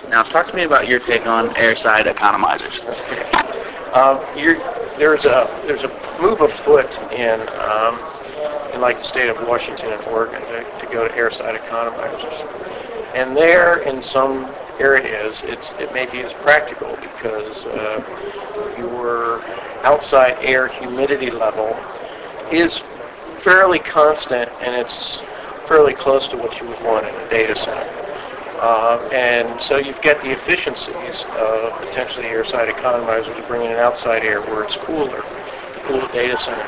Now, talk to me about your take on airside economizers. You're, there's a move afoot in like the state of Washington and Oregon to go to airside economizers, and there in some areas it may be as practical because your outside air humidity level is fairly constant and it's fairly close to what you would want in a data center. And so you've got the efficiencies of potentially airside economizers bringing in outside air where it's cooler to cool a data center.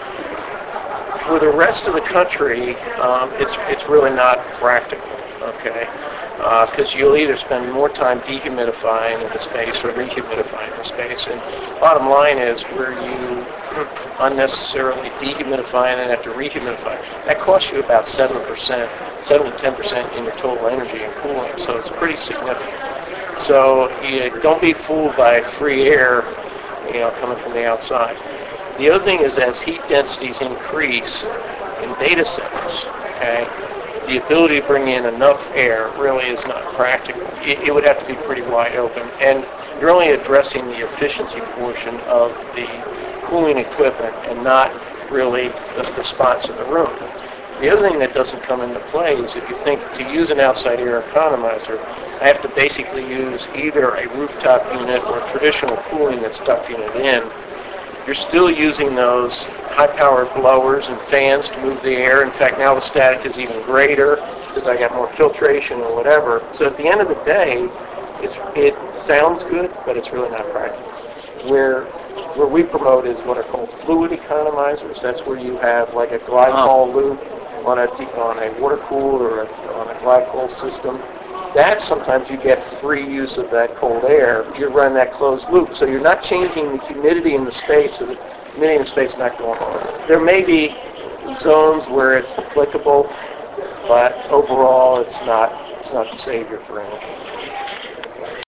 For the rest of the country, it's really not practical, okay? Because you'll either spend more time dehumidifying in the space or rehumidifying the space. And bottom line is where you unnecessarily dehumidify and then have to rehumidify, that costs you about 7% to 10% in your total energy and cooling, so it's pretty significant. So you don't be fooled by free air, coming from the outside. The other thing is as heat densities increase in data centers, okay, the ability to bring in enough air really is not practical. It would have to be pretty wide open, and you're only addressing the efficiency portion of the cooling equipment and not really the spots in the room. The other thing that doesn't come into play is if you think to use an outside air economizer, I have to basically use either a rooftop unit or traditional cooling that's ducting it in. You're still using those high-powered blowers and fans to move the air. In fact, now the static is even greater because I got more filtration or whatever. So at the end of the day, it sounds good, but it's really not practical. Where we promote is what are called fluid economizers. That's where you have like a glycol loop on a water-cooled or on a glycol system. That sometimes you get free use of that cold air. You're running that closed loop, so you're not changing the humidity in the space, so the humidity in the space is not going on. There may be zones where it's applicable, but overall it's not the savior for energy.